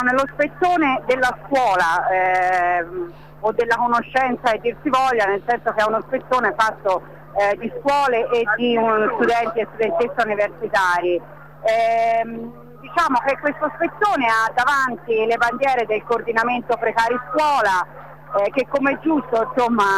Nello spezzone della scuola o della conoscenza, e dir si voglia, nel senso che è uno spezzone fatto di scuole e di studenti e studentesse universitari. Diciamo che questo spezzone ha davanti le bandiere del coordinamento precari scuola, che come è giusto,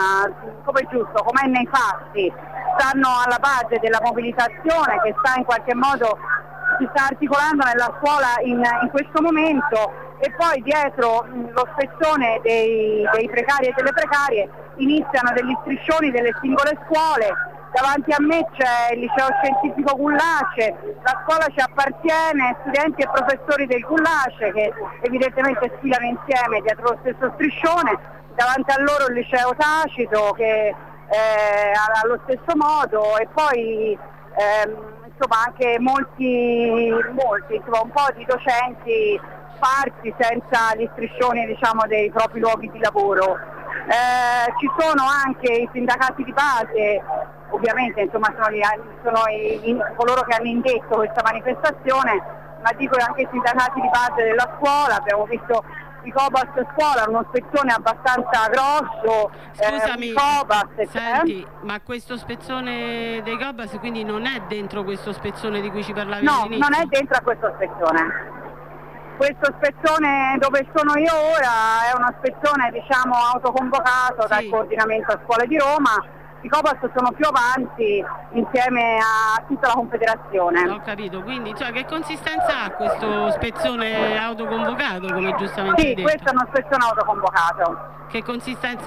come è nei fatti, stanno alla base della mobilitazione che sta in qualche modo si sta articolando nella scuola in questo momento, e poi dietro lo spezzone dei precari e delle precarie iniziano degli striscioni delle singole scuole. Davanti a me c'è il liceo scientifico Gullace, la scuola ci appartiene, studenti e professori del Gullace che evidentemente sfilano insieme dietro lo stesso striscione, davanti a loro il liceo Tacito che allo stesso modo, e poi insomma anche molti insomma, un po' di docenti sparsi senza gli striscioni, diciamo, dei propri luoghi di lavoro. Ci sono anche i sindacati di base, ovviamente insomma sono coloro che hanno indetto questa manifestazione, ma dico anche i sindacati di base della scuola. Abbiamo visto i Cobas scuola, uno spezzone abbastanza grosso. Scusami, senti, ma questo spezzone dei Cobas quindi non è dentro questo spezzone di cui ci parlavi all'inizio? No, non è dentro a questo spezzone. Questo spezzone dove sono io ora è uno spezzone, diciamo, autoconvocato dal coordinamento scuole di Roma. I Cobas sono più avanti insieme a tutta la Confederazione. Ho capito, quindi che consistenza ha questo spezzone autoconvocato, come giustamente hai detto? Sì, questo è uno spezzone autoconvocato. Che consistenza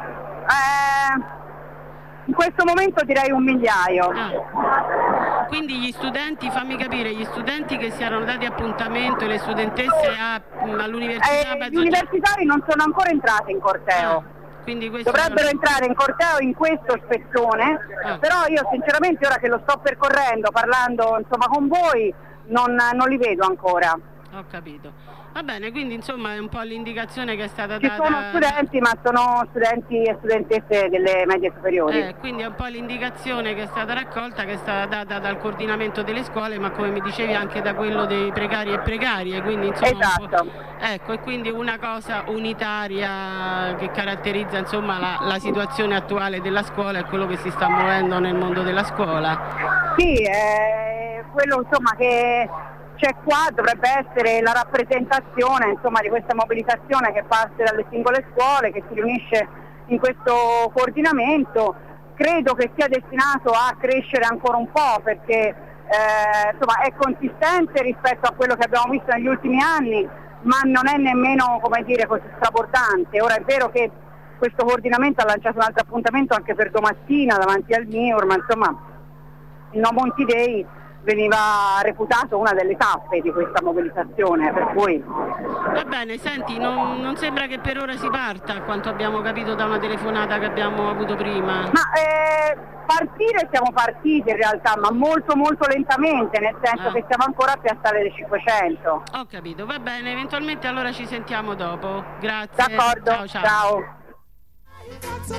ha? In questo momento direi 1 migliaio. Quindi gli studenti, fammi capire, gli studenti che si erano dati appuntamento e le studentesse all'università... Gli universitari non sono ancora entrati in corteo. Dovrebbero entrare in corteo in questo spezzone, però io sinceramente ora che lo sto percorrendo, parlando insomma con voi, non li vedo ancora. Ho capito. Va bene, quindi insomma è un po' l'indicazione che è stata data... Ci sono studenti, ma sono studenti e studentesse delle medie superiori. Quindi è un po' l'indicazione che è stata raccolta, che è stata data dal coordinamento delle scuole, ma come mi dicevi anche da quello dei precari e precarie, quindi insomma... Esatto. Ecco, e quindi una cosa unitaria che caratterizza insomma la situazione attuale della scuola e quello che si sta muovendo nel mondo della scuola. Sì, quello insomma che c'è qua dovrebbe essere la rappresentazione insomma di questa mobilitazione che parte dalle singole scuole, che si riunisce in questo coordinamento. Credo che sia destinato a crescere ancora un po', perché insomma è consistente rispetto a quello che abbiamo visto negli ultimi anni, ma non è nemmeno, come dire, così strabordante. Ora è vero che questo coordinamento ha lanciato un altro appuntamento anche per domattina davanti al MIUR, ma insomma il No Monti Day veniva reputato una delle tappe di questa mobilitazione, per cui... Va bene, senti, non sembra che per ora si parta, a quanto abbiamo capito da una telefonata che abbiamo avuto prima. Ma partire siamo partiti in realtà, ma molto molto lentamente, nel senso che siamo ancora a Piazzale dei 500. Ho capito, va bene, eventualmente allora ci sentiamo dopo. Grazie. D'accordo, ciao.